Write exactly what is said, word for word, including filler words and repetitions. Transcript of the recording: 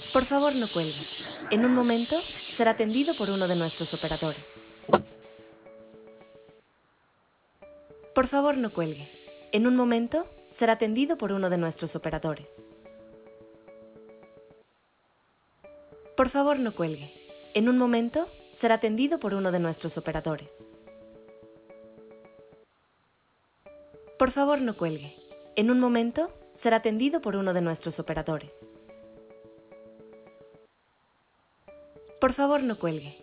Por favor, no cuelgue. En un momento, será atendido por uno de nuestros operadores. Por favor, no cuelgue. En un momento, será atendido por uno de nuestros operadores. Por favor, no cuelgue. En un momento, será atendido por uno de nuestros operadores. Por favor, no cuelgue. En un momento, será atendido por uno de nuestros operadores. Por favor, no cuelgue.